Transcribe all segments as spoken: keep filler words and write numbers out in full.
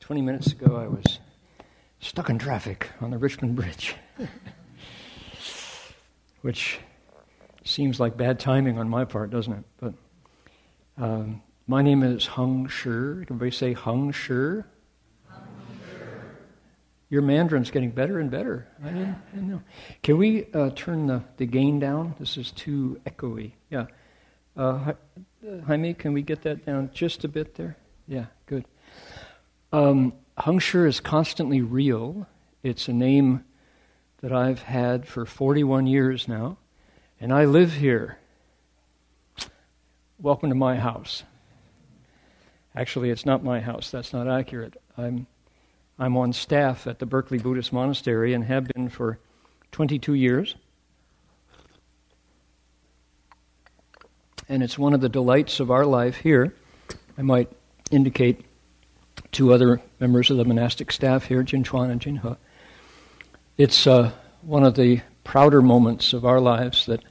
twenty minutes ago I was stuck in traffic on the Richmond Bridge, which seems like bad timing on my part, doesn't it? But um, my name is Heng Shi. Everybody say Heng Shi. Your Mandarin's getting better and better. I didn't, I didn't know. Can we uh, turn the, the gain down? This is too echoey. Yeah. Uh, Jaime, can we get that down just a bit there? Yeah, good. Um, Heng Shi is constantly real. It's a name that I've had for forty-one years now, and I live here. Welcome to my house. Actually, it's not my house. That's not accurate. I'm I'm on staff at the Berkeley Buddhist Monastery and have been for twenty-two years. And it's one of the delights of our life here. I might indicate to other members of the monastic staff here, Jinchuan and Jinhe. It's uh, one of the prouder moments of our lives that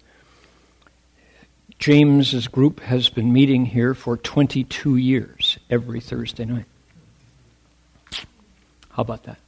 James's group has been meeting here for twenty-two years, every Thursday night. How about that?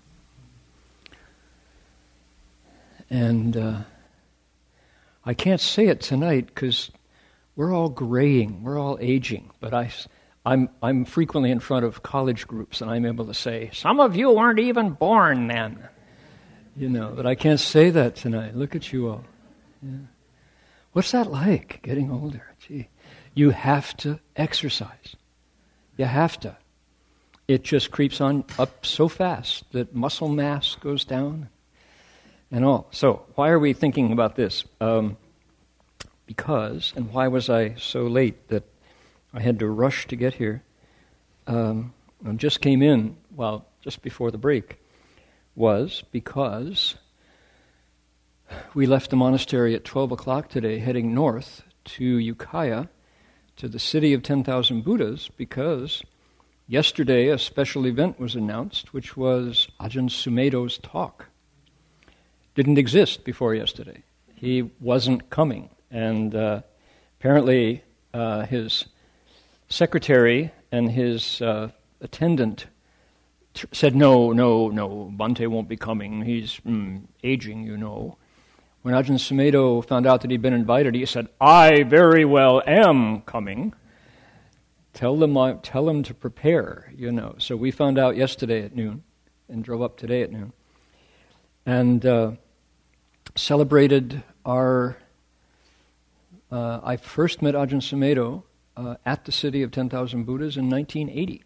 And uh, I can't say it tonight because we're all graying, we're all aging, but I, I'm, I'm frequently in front of college groups and I'm able to say, some of you weren't even born then. You know, but I can't say that tonight. Look at you all. Yeah. What's that like, getting older? Gee, you have to exercise. You have to. It just creeps on up so fast that muscle mass goes down and all. So why are we thinking about this? Um, because, and why was I so late that I had to rush to get here? Um, I just came in, well, just before the break, was because we left the monastery at twelve o'clock today, heading north to Ukiah, to the city of ten thousand Buddhas, because yesterday a special event was announced, which was Ajahn Sumedho's talk. Didn't exist before yesterday. He wasn't coming. And uh, apparently uh, his secretary and his uh, attendant t- said, no, no, no, Bhante won't be coming. He's mm, aging, you know. When Ajahn Sumedho found out that he'd been invited, he said, I very well am coming. Tell them, I, tell them to prepare, you know. So we found out yesterday at noon and drove up today at noon and uh, celebrated our... Uh, I first met Ajahn Sumedho uh, at the city of ten thousand Buddhas in nineteen eighty.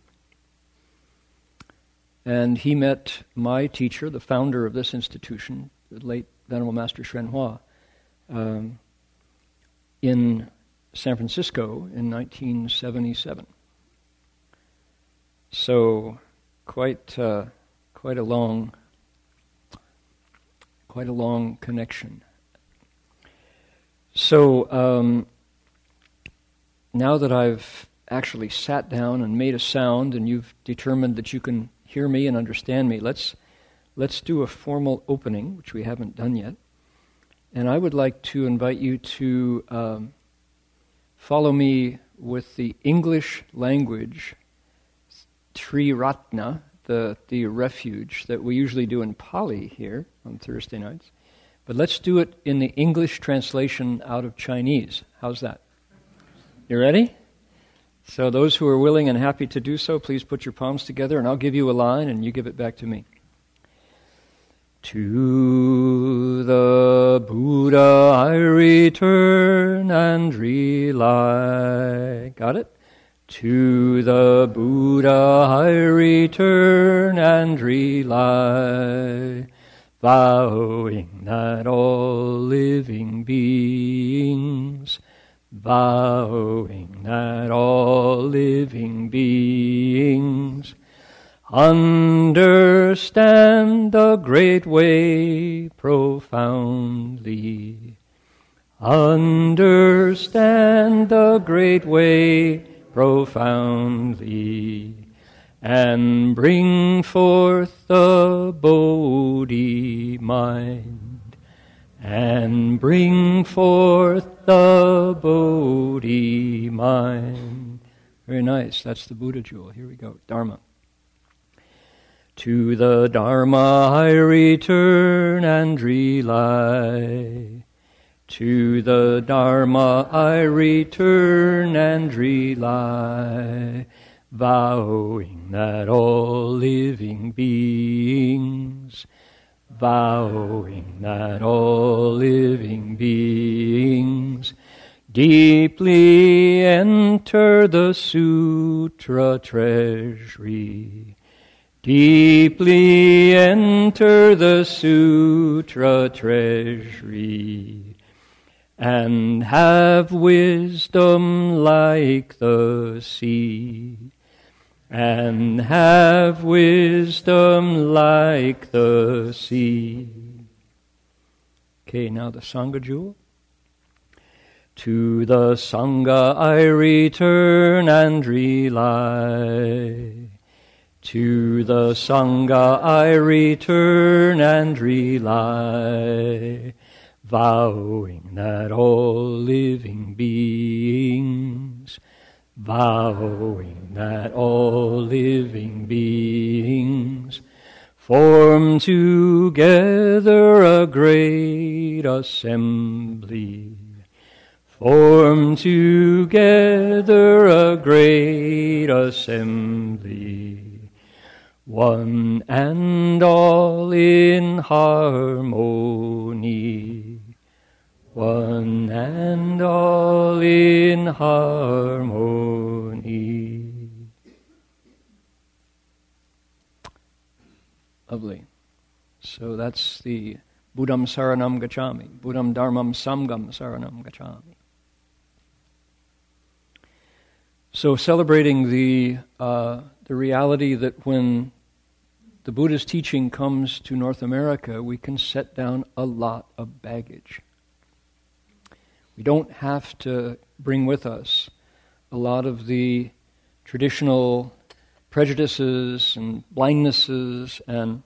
And he met my teacher, the founder of this institution, the late Venerable Master Xuan Hua, um, in San Francisco in nineteen seventy-seven. So quite uh, quite a long quite a long connection. So um, now that I've actually sat down and made a sound, and you've determined that you can hear me and understand me, let's let's do a formal opening, which we haven't done yet. And I would like to invite you to um, follow me with the English language Triratna, the, the refuge that we usually do in Pali here on Thursday nights. But let's do it in the English translation out of Chinese. How's that? You ready? So those who are willing and happy to do so, please put your palms together and I'll give you a line and you give it back to me. To the Buddha I return and rely. Got it? To the Buddha I return and rely, vowing that all living beings, vowing that all living beings understand the great way profoundly, understand the great way profoundly, and bring forth the Bodhi mind, and bring forth the Bodhi mind. Very nice. That's the Buddha jewel. Here we go. Dharma. To the Dharma I return and rely. To the Dharma I return and rely, vowing that all living beings, vowing that all living beings deeply enter the sutra treasury, deeply enter the sutra treasury, and have wisdom like the sea, and have wisdom like the sea. Okay, now the Sangha jewel. To the Sangha I return and rely. To the Sangha I return and rely, vowing that all living beings, vowing that all living beings form together a great assembly, form together a great assembly, one and all in harmony, one and all in harmony. Lovely. So that's the Buddham Saranam Gacchami, Buddham Dharmam Samgam Saranam Gacchami. So celebrating the uh, the reality that when the Buddha's teaching comes to North America, we can set down a lot of baggage. We don't have to bring with us a lot of the traditional prejudices and blindnesses and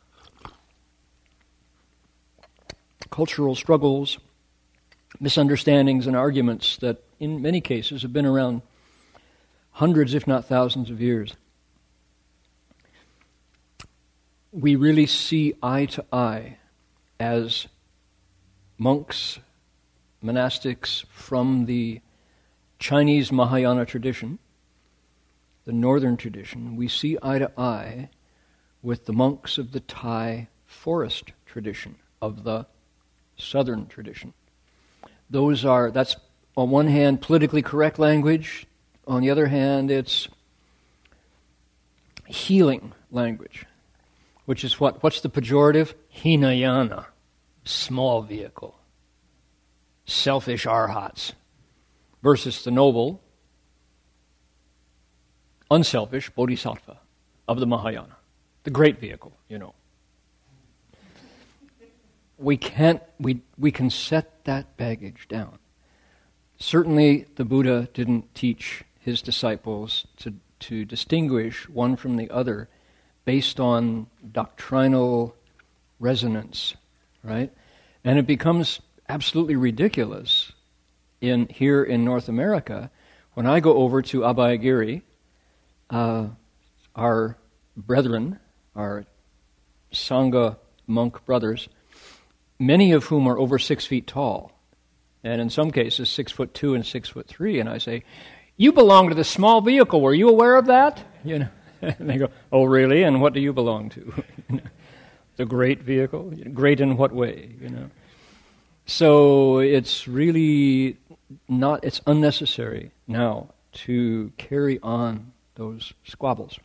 cultural struggles, misunderstandings and arguments that in many cases have been around hundreds, if not thousands of years. We really see eye to eye as monks, monastics from the Chinese Mahayana tradition, the northern tradition. We see eye to eye with the monks of the Thai forest tradition, of the southern tradition. Those are, that's on one hand politically correct language, on the other hand it's healing language. Which is what? What's the pejorative? Hinayana, small vehicle. Selfish arhats. Versus the noble, unselfish bodhisattva of the Mahayana. The great vehicle, you know. We can't, we, we can set that baggage down. Certainly the Buddha didn't teach his disciples to, to distinguish one from the other based on doctrinal resonance, right? And it becomes absolutely ridiculous in here in North America when I go over to Abhayagiri, uh, our brethren, our Sangha monk brothers, many of whom are over six feet tall, and in some cases six foot two and six foot three, and I say, "You belong to the small vehicle. Were you aware of that?" You know. And they go, "Oh, really? And what do you belong to?" The great vehicle? Great in what way? You know. So it's really not, it's unnecessary now to carry on those squabbles,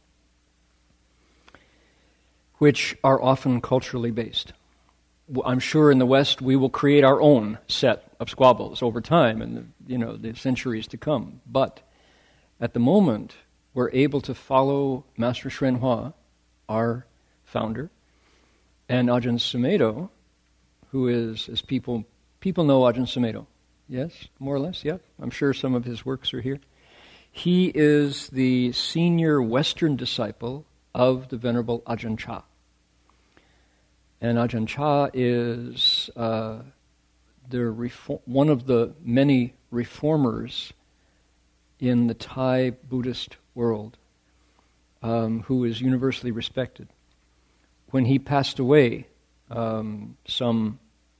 which are often culturally based. I'm sure in the West we will create our own set of squabbles over time and the, you know, the centuries to come. But at the moment, we're able to follow Master Hsuan Hua, our founder, and Ajahn Sumedho, who is, as people people know Ajahn Sumedho. Yes, more or less, yeah. I'm sure some of his works are here. He is the senior Western disciple of the Venerable Ajahn Chah. And Ajahn Chah is uh, the reform, one of the many reformers in the Thai Buddhist world, um, who is universally respected. when he passed away, um, some,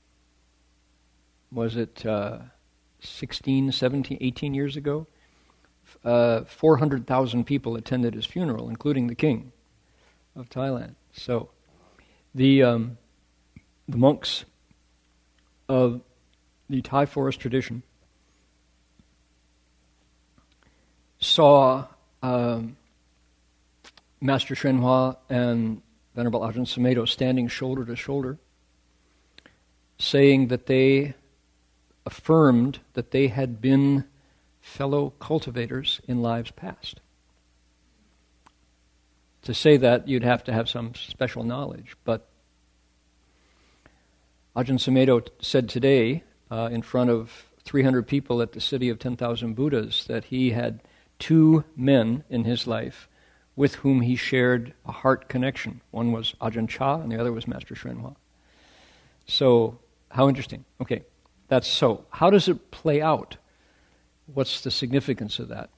was it uh, sixteen, seventeen, eighteen years ago, uh, four hundred thousand people attended his funeral, including the king of Thailand. So the um, the monks of the Thai forest tradition saw um, Master Hsuan Hua and Venerable Ajahn Sumedho standing shoulder to shoulder, saying that they affirmed that they had been fellow cultivators in lives past. To say that, you'd have to have some special knowledge, but Ajahn Sumedho said today, uh, in front of three hundred people at the City of ten thousand Buddhas, that he had two men in his life with whom he shared a heart connection. One was Ajahn Chah, and the other was Master Hsuan Hua. So, how interesting. Okay, that's so. How does it play out? What's the significance of that?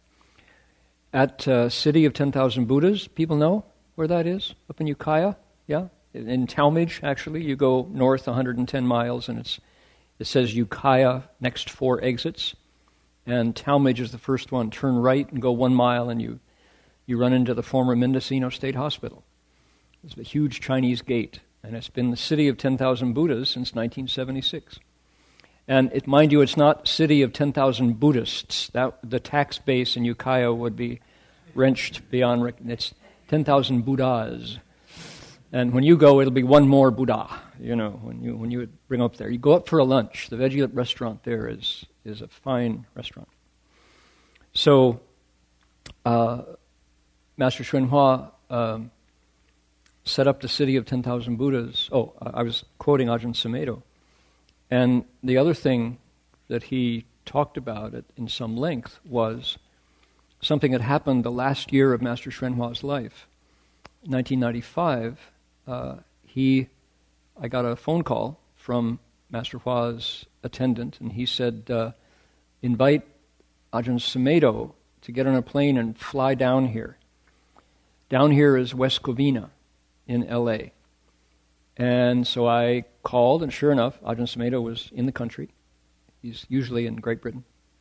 At uh, City of ten thousand Buddhas, people know where that is? Up in Ukiah, yeah? In Talmage, actually, you go north one hundred ten miles, and it's it says Ukiah, next four exits. And Talmage is the first one. Turn right and go one mile, and you you run into the former Mendocino State Hospital. It's a huge Chinese gate, and it's been the City of ten thousand Buddhas since nineteen seventy-six. And it, mind you, it's not City of ten thousand Buddhists. That, the tax base in Ukiah would be wrenched beyond recognition. It's ten thousand Buddhas. And when you go, it'll be one more Buddha, you know, when you when you bring up there. You go up for a lunch. The veggie restaurant there is, is a fine restaurant. So, uh, Master Hsuan Hua um, set up the City of ten thousand Buddhas. Oh, I was quoting Ajahn Sumedho. And the other thing that he talked about it in some length was something that happened the last year of Master Hsuan Hua's life. In nineteen ninety-five, uh, he, I got a phone call from Master Hua's attendant, and he said, uh, invite Ajahn Sumedho to get on a plane and fly down here. Down here is West Covina in L A. And so I called, and sure enough, Ajahn Sumedho was in the country. He's usually in Great Britain.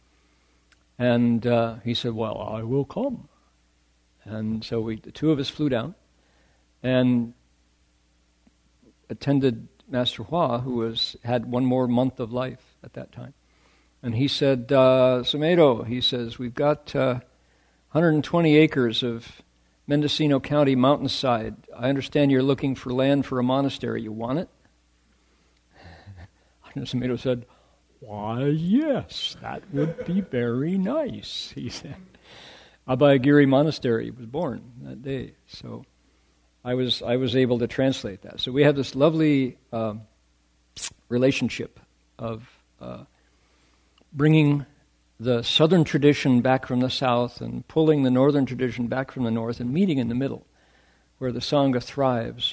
And uh, he said, well, I will come. And so we, the two of us flew down and attended Master Hua, who was had one more month of life at that time. And he said, uh, Sumedho, he says, we've got uh, one hundred twenty acres of Mendocino County mountainside. I understand you're looking for land for a monastery. You want it? Ajahn Sumedho said, why, yes, that would be very nice, he said. Abhayagiri Monastery was born that day, so I was I was able to translate that. So we have this lovely um, relationship of uh, bringing the southern tradition back from the south and pulling the northern tradition back from the north and meeting in the middle where the Sangha thrives.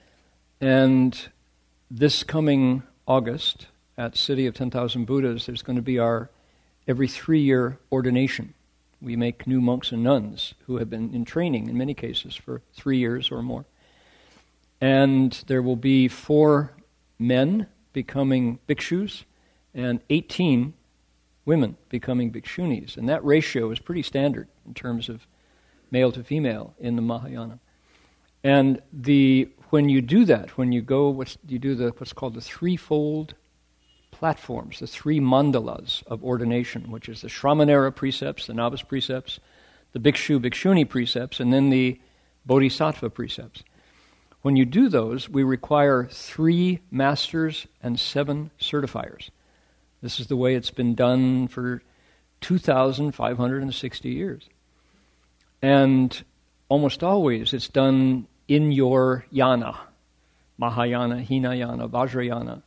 And this coming August at City of ten thousand Buddhas, there's going to be our every three-year ordination. We make new monks and nuns who have been in training, in many cases, for three years or more. And there will be four men becoming bhikshus and eighteen women becoming bhikshunis. And that ratio is pretty standard in terms of male to female in the Mahayana. And the when you do that, when you go, what's, you do the what's called the threefold platforms, the three mandalas of ordination, which is the Shramanera precepts, the novice precepts, the Bhikshu, Bhikshuni precepts, and then the Bodhisattva precepts. When you do those, we require three masters and seven certifiers. This is the way it's been done for two thousand five hundred sixty years. And almost always it's done in your yana, Mahayana, Hinayana, Vajrayana.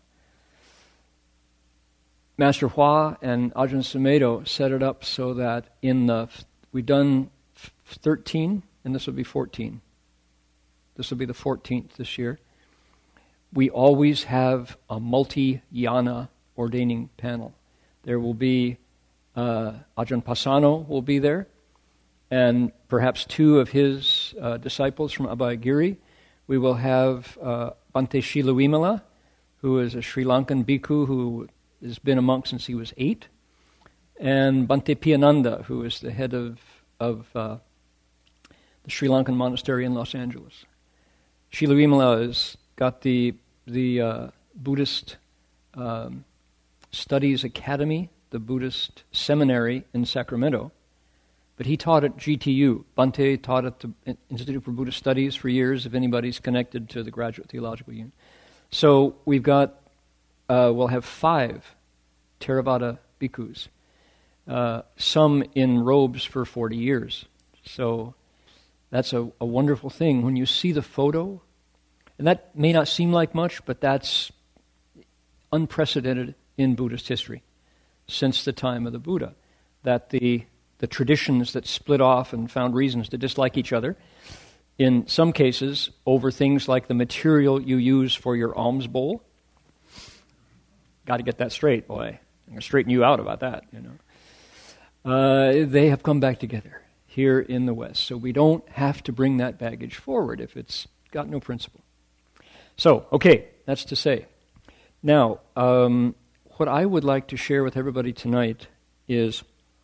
Master Hua and Ajahn Sumedho set it up so that in the, we've done thirteen, and this will be fourteen. This will be the fourteenth this year. We always have a multi-yana ordaining panel. There will be, uh, Ajahn Pasano will be there, and perhaps two of his uh, disciples from Abhayagiri. We will have uh, Bhante Shilawimala, who is a Sri Lankan bhikkhu who has been a monk since he was eight, and Bhante Piyananda, who is the head of, of uh, the Sri Lankan monastery in Los Angeles. Shilawimala has got the, the uh, Buddhist um, Studies Academy, the Buddhist seminary in Sacramento, but he taught at G T U. Bhante taught at the Institute for Buddhist Studies for years, if anybody's connected to the Graduate Theological Union. So we've got, uh, we'll have five Theravada bhikkhus, uh, some in robes for forty years. So that's a, a wonderful thing. When you see the photo, and that may not seem like much, but that's unprecedented in Buddhist history since the time of the Buddha, that the the traditions that split off and found reasons to dislike each other, in some cases over things like the material you use for your alms bowl. Got to get that straight, boy. I'm going to straighten you out about that, you know. Uh, they have come back together here in the West, so we don't have to bring that baggage forward if it's got no principle. So, okay, that's to say. Now, um, what I would like to share with everybody tonight is,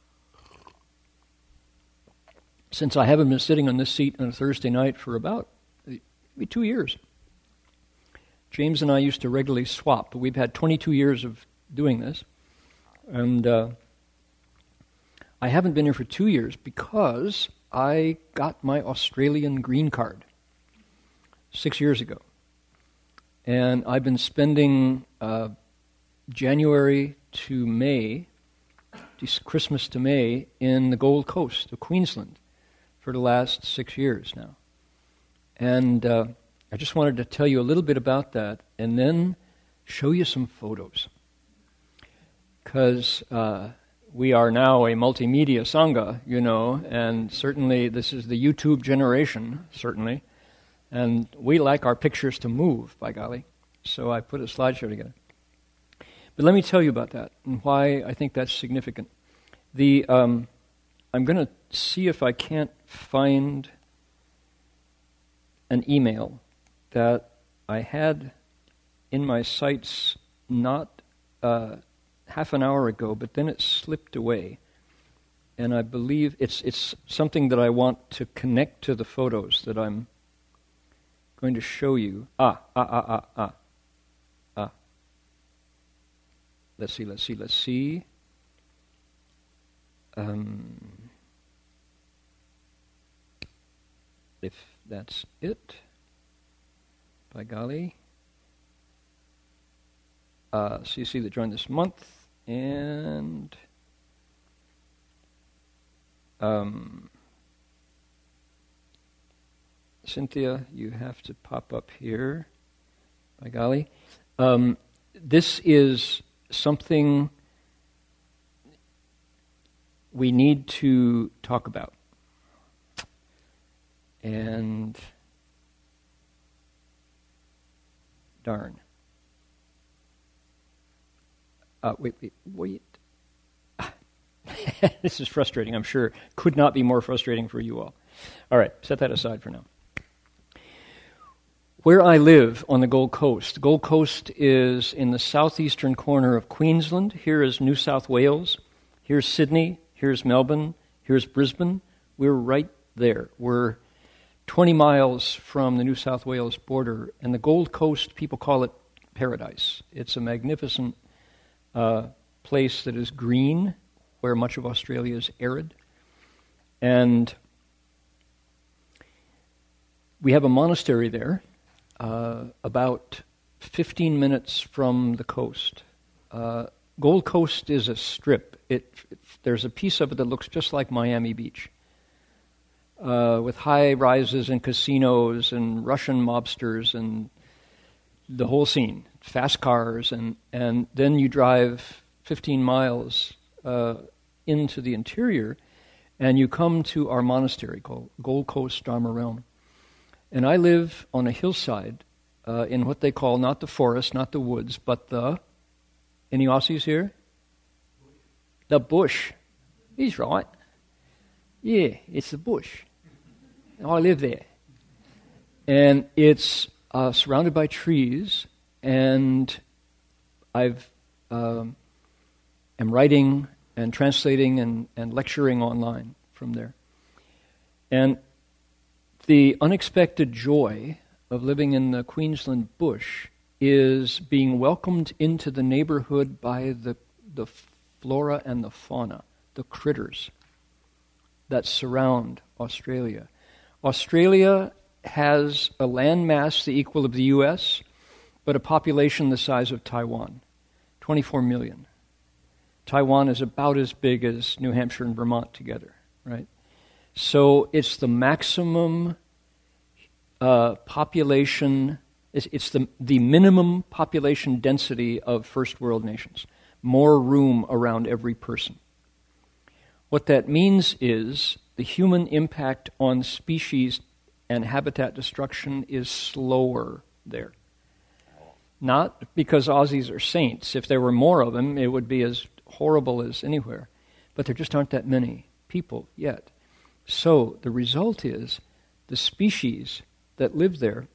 since I haven't been sitting on this seat on a Thursday night for about maybe two years, James and I used to regularly swap, but we've had twenty-two years of doing this, and uh, I haven't been here for two years because I got my Australian green card six years ago. And I've been spending uh, January to May, Christmas to May, in the Gold Coast of Queensland for the last six years now. And uh, I just wanted to tell you a little bit about that and then show you some photos. Because uh, we are now a multimedia sangha, you know, and certainly this is the YouTube generation, certainly. And we like our pictures to move, by golly. So I put a slideshow together. But let me tell you about that and why I think that's significant. The um, I'm going to see if I can't find an email that I had in my sights not uh, half an hour ago, but then it slipped away. And I believe it's it's something that I want to connect to the photos that I'm going to show you. Ah, ah, ah, ah, ah. Ah. Let's see, let's see, let's see. Um, if that's it, by golly. Uh, so you see that joined this month, and um, Cynthia, you have to pop up here, by golly. Um, this is something we need to talk about. And darn. Uh, wait, wait, wait. This is frustrating, I'm sure. Could not be more frustrating for you all. All right, set that aside for now. Where I live on the Gold Coast, the Gold Coast is in the southeastern corner of Queensland. Here is New South Wales. Here's Sydney. Here's Melbourne. Here's Brisbane. We're right there. We're twenty miles from the New South Wales border. And the Gold Coast, people call it paradise. It's a magnificent uh, place that is green, where much of Australia is arid. And we have a monastery there, uh, about fifteen minutes from the coast. Uh, Gold Coast is a strip. It, it, there's a piece of it that looks just like Miami Beach, uh, with high rises and casinos and Russian mobsters and the whole scene, fast cars, and, and then you drive fifteen miles uh, into the interior, and you come to our monastery called Gold Coast Dharma Realm. And I live on a hillside uh, in what they call not the forest, not the woods, but the, any Aussies here? The bush. He's right. Yeah, it's the bush. I live there. And it's uh, surrounded by trees, and I've um, am writing and translating and, and lecturing online from there. And the unexpected joy of living in the Queensland bush is being welcomed into the neighborhood by the the flora and the fauna, the critters that surround Australia. Australia has a landmass the equal of the U S, but a population the size of Taiwan, twenty-four million. Taiwan is about as big as New Hampshire and Vermont together, right? So it's the maximum uh, population, it's, it's the, the minimum population density of first world nations. More room around every person. What that means is the human impact on species and habitat destruction is slower there. Not because Aussies are saints. If there were more of them, it would be as horrible as anywhere. But there just aren't that many people yet. So the result is the species that live there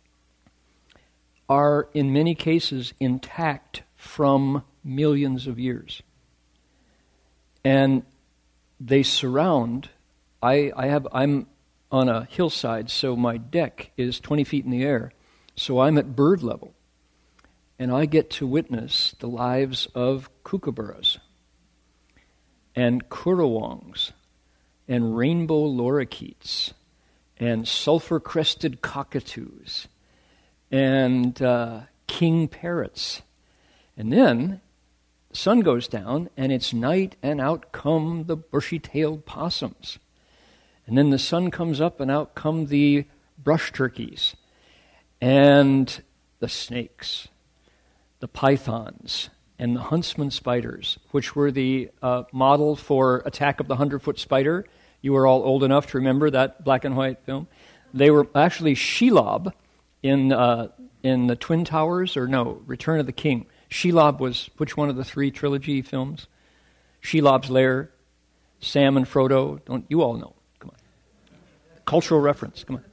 are in many cases intact from millions of years. And they surround, I, I have, I'm on a hillside, so my deck is twenty feet in the air. So I'm at bird level. And I get to witness the lives of kookaburras and currawongs and rainbow lorikeets and sulfur-crested cockatoos and uh, king parrots. And then the sun goes down and it's night and out come the bushy-tailed possums. And then the sun comes up and out come the brush turkeys and the snakes, the pythons, and the huntsman spiders, which were the uh, model for Attack of the Hundred-Foot Spider. You were all old enough to remember that black and white film. They were actually Shelob in uh, in the Twin Towers, or no, Return of the King. Shelob was which one of the three trilogy films? Shelob's Lair, Sam and Frodo. Don't you all know? Come on. Cultural reference. Come on.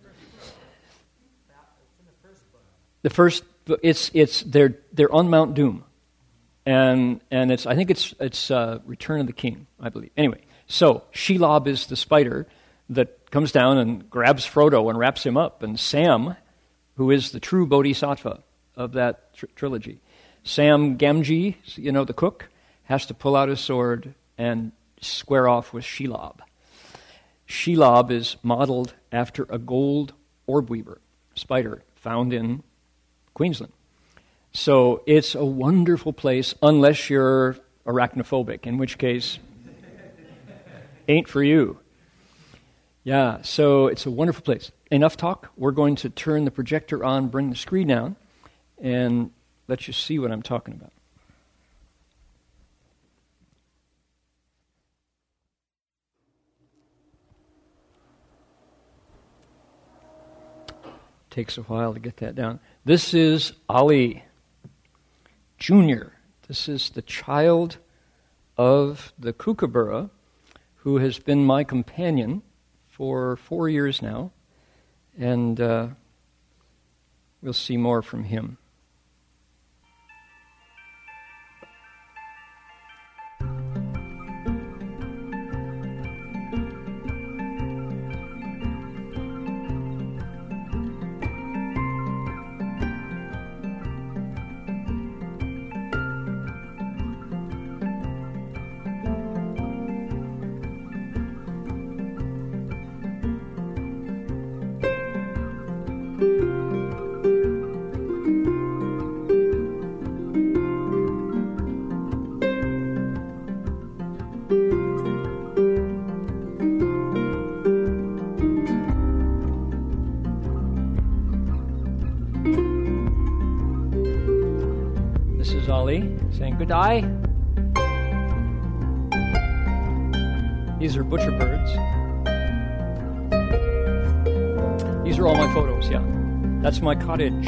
The first, it's it's they're they're on Mount Doom, and and it's I think it's it's uh, Return of the King, I believe. Anyway, so Shelob is the spider that comes down and grabs Frodo and wraps him up, and Sam, who is the true bodhisattva of that tr- trilogy, Sam Gamgee, you know, the cook, has to pull out his sword and square off with Shelob. Shelob is modeled after a gold orb weaver spider found in Queensland. So it's a wonderful place, unless you're arachnophobic, in which case, ain't for you. Yeah, so it's a wonderful place. Enough talk. We're going to turn the projector on, bring the screen down, and let you see what I'm talking about. Takes a while to get that down. This is Ali Junior This is the child of the kookaburra who has been my companion for four years now, and uh, we'll see more from him. Saying good eye. These are butcher birds. These are all my photos, yeah. That's my cottage.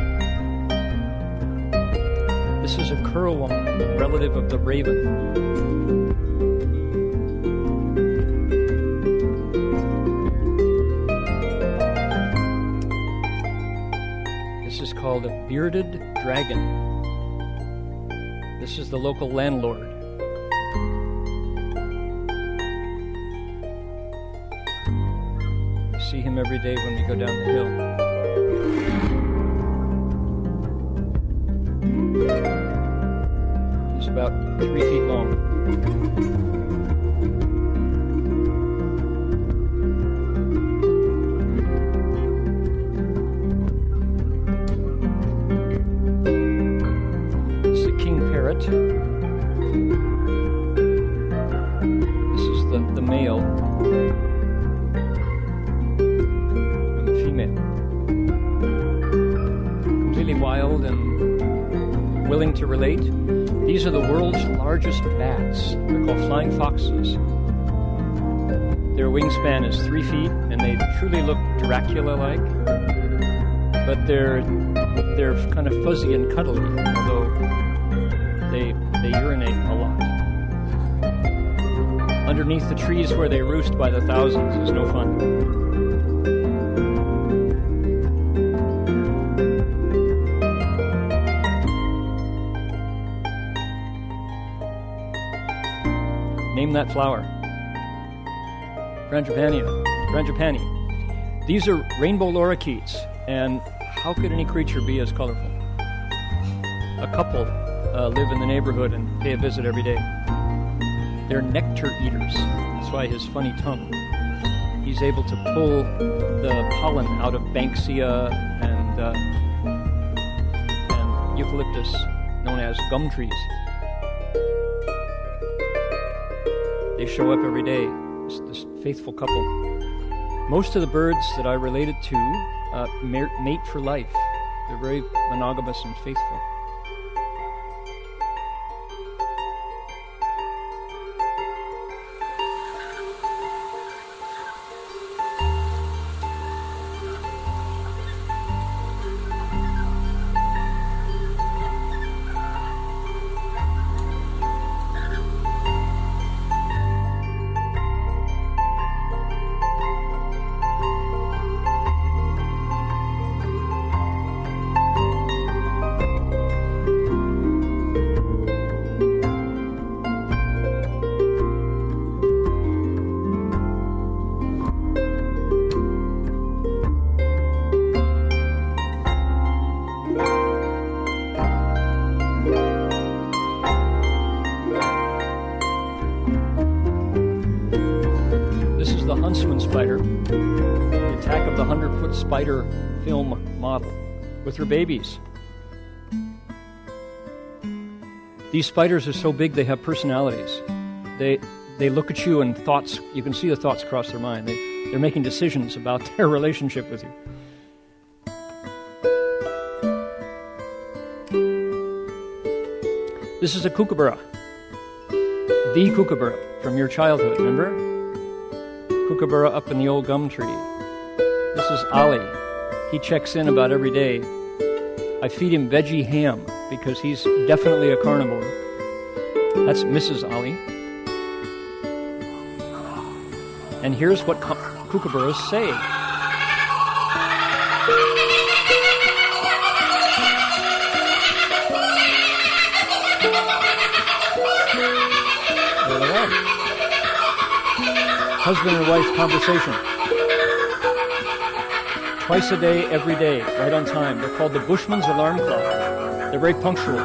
This is a currawong, relative of the raven. This is called a bearded dragon. This is the local landlord. We see him every day when we go down the hill. He's about three feet long. This is a king parrot. This is the, the male and the female. Completely wild and willing to relate. These are the world's largest bats. They're called flying foxes. Their wingspan is three feet, and they truly look Dracula-like. But they're they're kind of fuzzy and cuddly, although they they urinate a lot. Underneath the trees where they roost by the thousands is no fun. Name that flower. Frangipania. Frangipani. These are rainbow lorikeets, and how could any creature be as colorful? A couple uh, live in the neighborhood and pay a visit every day. They're nectar eaters. That's why his funny tongue. He's able to pull the pollen out of banksia and, uh, and eucalyptus, known as gum trees. They show up every day, this, this faithful couple. Most of the birds that I related to uh, mate for life. They're very monogamous and faithful. Huntsman spider, the attack of the hundred-foot spider film model, with her babies. These spiders are so big they have personalities. They they look at you and thoughts, you can see the thoughts cross their mind. They, they're making decisions about their relationship with you. This is a kookaburra. The kookaburra from your childhood, remember? Kookaburra up in the old gum tree. This is Ali. He checks in about every day. I feed him veggie ham because he's definitely a carnivore. That's Missus Ali. And here's what co- kookaburras say. There they are. Husband and wife conversation. Twice a day, every day, right on time. They're called the Bushman's alarm clock. They're very punctual.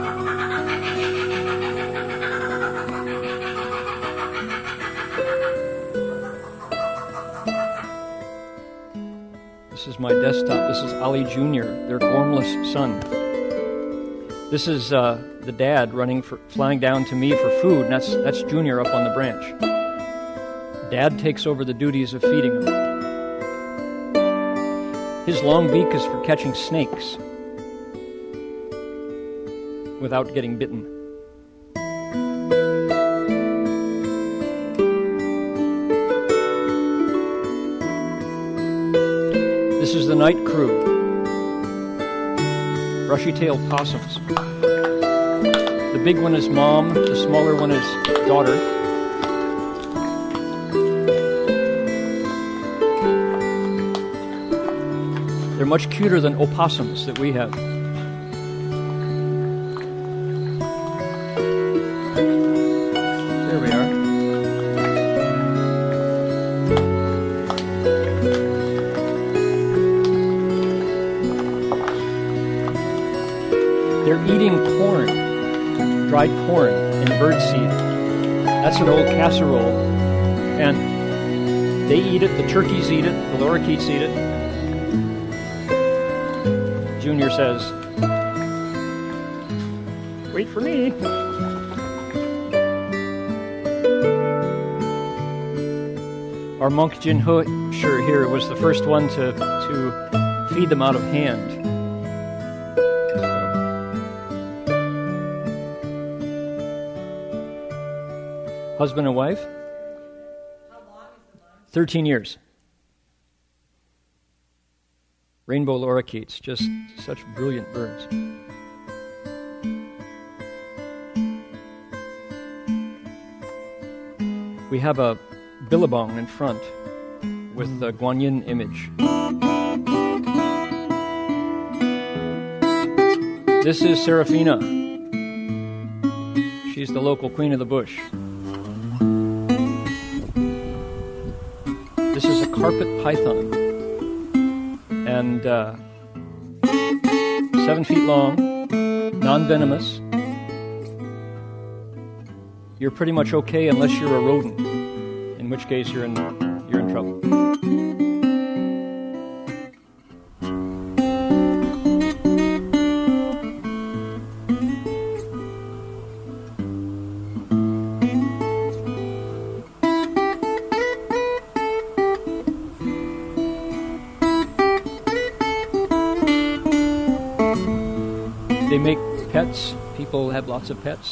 This is my desktop. This is Ali Junior, their gormless son. This is uh, the dad running for, flying down to me for food, and that's that's Junior up on the branch. Dad takes over the duties of feeding him. His long beak is for catching snakes without getting bitten. This is the night crew. Brushy-tailed possums. The big one is mom, the smaller one is daughter. They're much cuter than opossums that we have. There we are. They're eating corn, dried corn and birdseed. That's an old casserole. And they eat it, the turkeys eat it, the lorikeets eat it. Junior says, wait for me. Our monk Jin Ho sure here was the first one to, to feed them out of hand. Husband and wife? How long is the monk? thirteen years. Rainbow lorikeets, just such brilliant birds. We have a billabong in front with the Guanyin image. This is Serafina. She's the local queen of the bush. This is a carpet python, and uh, seven feet long, non-venomous. You're pretty much okay unless you're a rodent, in which case you're in you're in trouble. They make pets. People have lots of pets.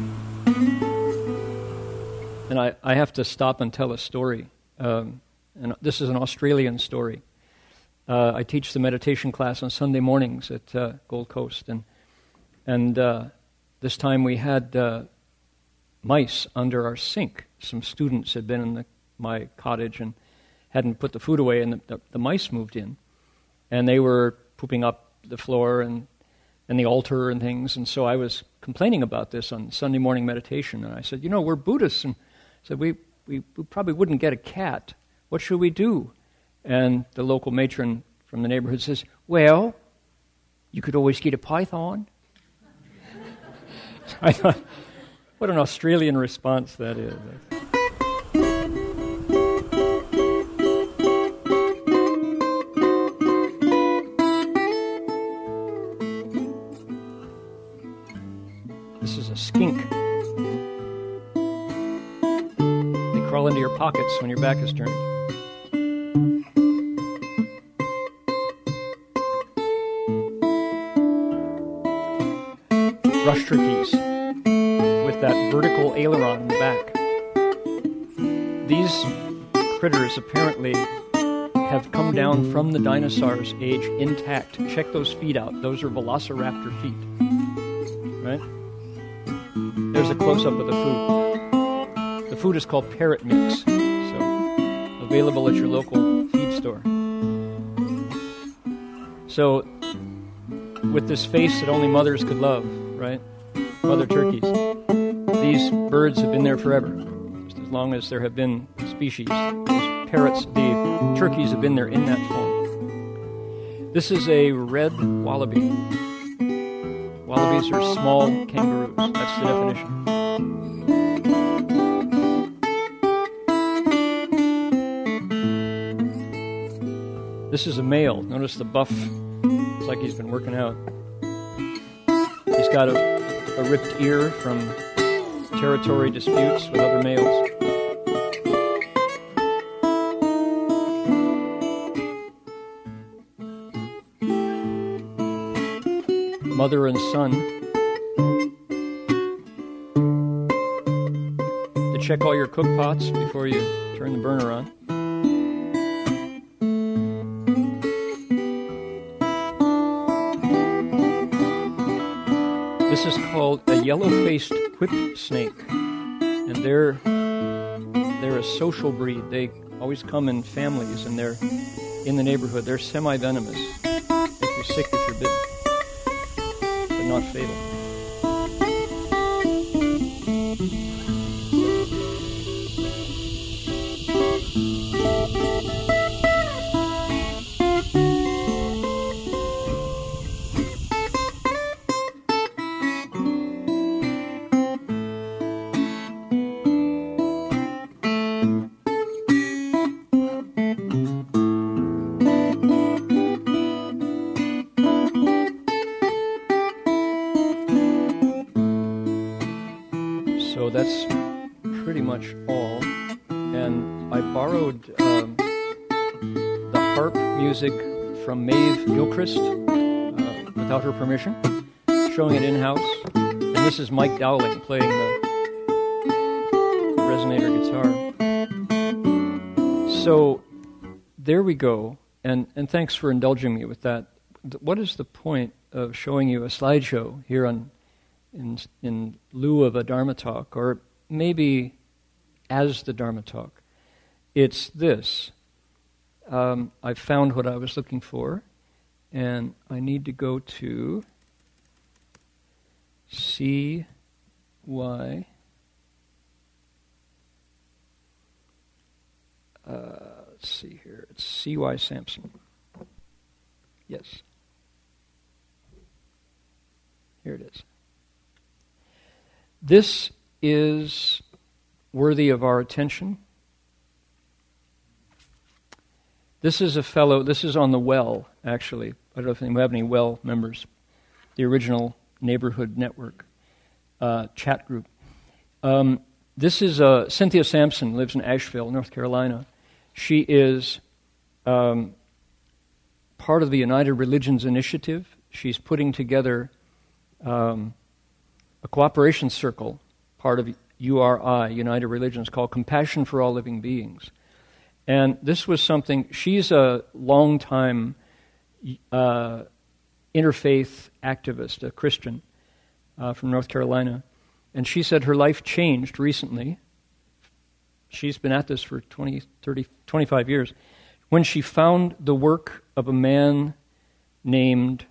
And I, I have to stop and tell a story. Um, and this is an Australian story. Uh, I teach the meditation class on Sunday mornings at uh, Gold Coast. And and uh, this time we had uh, mice under our sink. Some students had been in the, my cottage and hadn't put the food away, and the, the, the mice moved in. And they were pooping up the floor and and the altar and things, and so I was complaining about this on Sunday morning meditation, and I said, you know, we're Buddhists, and I said, we, we, we probably wouldn't get a cat. What should we do? And the local matron from the neighborhood says, well, you could always get a python. I thought, what an Australian response that is. This is a skink. They crawl into your pockets when your back is turned. Brush turkeys with that vertical aileron in the back. These critters apparently have come down from the dinosaurs' age intact. Check those feet out. Those are velociraptor feet. Right? There's a close-up of the food. The food is called parrot mix, so available at your local feed store. So, with this face that only mothers could love, right? Mother turkeys. These birds have been there forever, just as long as there have been species. Those parrots, the turkeys have been there in that form. This is a red wallaby. Wallabies are small kangaroos. That's the definition. This is a male. Notice the buff. It's like he's been working out. He's got a, a ripped ear from territory disputes with other males. Mother and son. To check all your cook pots before you turn the burner on. This is called a yellow-faced whip snake, and they're they're a social breed. They always come in families, and they're in the neighborhood. They're semi-venomous. be sick if you're bitten, but not fatal. So that's pretty much all. And I borrowed um, the harp music from Maeve Gilchrist uh, without her permission, showing it in-house. And this is Mike Dowling playing the, the resonator guitar. So there we go. And, and thanks for indulging me with that. What is the point of showing you a slideshow here on in in lieu of a Dharma talk, or maybe as the Dharma talk? It's this. Um, I found what I was looking for, and I need to go to C Y. Uh, let's see here. It's C Y Sampson. Yes. Here it is. This is worthy of our attention. This is a fellow, this is on the Well, actually. I don't know if we have any Well members. The original neighborhood network uh, chat group. Um, this is uh, Cynthia Sampson, lives in Asheville, North Carolina. She is um, part of the United Religions Initiative. She's putting together um, a cooperation circle, part of U R I, United Religions, called Compassion for All Living Beings. And this was something, she's a long-time uh, interfaith activist, a Christian uh, from North Carolina. And she said her life changed recently. She's been at this for twenty, thirty, twenty-five years. When she found the work of a man named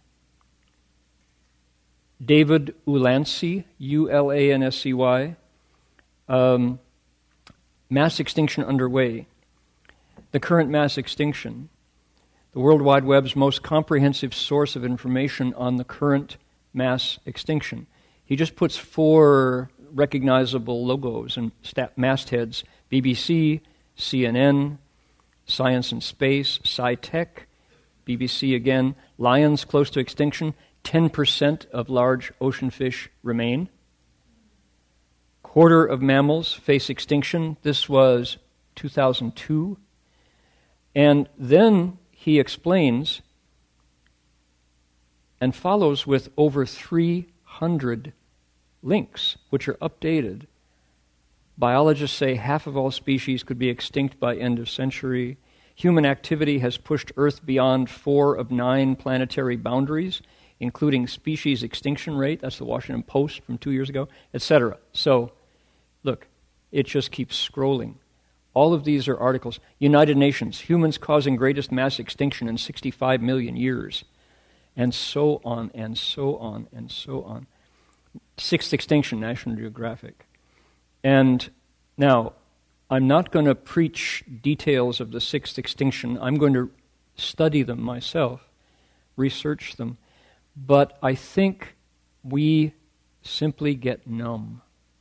David Ulansey, U L A N S C Y, um, Mass Extinction Underway. The current mass extinction, the World Wide Web's most comprehensive source of information on the current mass extinction. He just puts four recognizable logos and stat- mastheads: B B C, C N N, Science and Space, SciTech, B B C again, lions close to extinction, ten percent of large ocean fish remain. Quarter of mammals face extinction. This was two thousand two. And then he explains and follows with over three hundred links, which are updated. Biologists say half of all species could be extinct by end of century. Human activity has pushed Earth beyond four of nine planetary boundaries, including species extinction rate, that's the Washington Post from two years ago, et cetera. So, look, it just keeps scrolling. All of these are articles. United Nations, humans causing greatest mass extinction in sixty-five million years. And so on, and so on, and so on. Sixth extinction, National Geographic. And now, I'm not going to preach details of the sixth extinction. I'm going to study them myself, research them. But I think we simply get numb.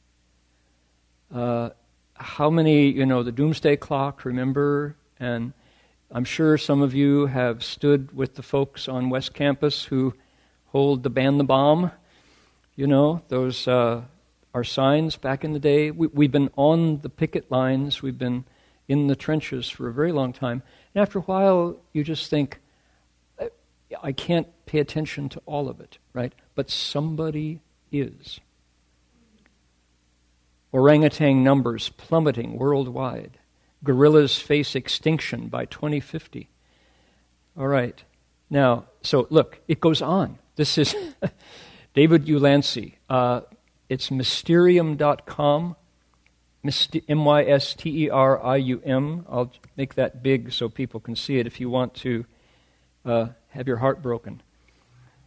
Uh, how many, you know, the doomsday clock, remember? And I'm sure some of you have stood with the folks on West Campus who hold the ban the bomb. You know, those uh, are signs back in the day. We, we've been on the picket lines. We've been in the trenches for a very long time. And after a while, you just think, I can't pay attention to all of it, right? But somebody is. Orangutan numbers plummeting worldwide. Gorillas face extinction by twenty fifty. All right. Now, so look, it goes on. This is David Ulansey. Uh, it's mysterium dot com, M Y S T E R I U M. I'll make that big so people can see it if you want to uh, have your heart broken.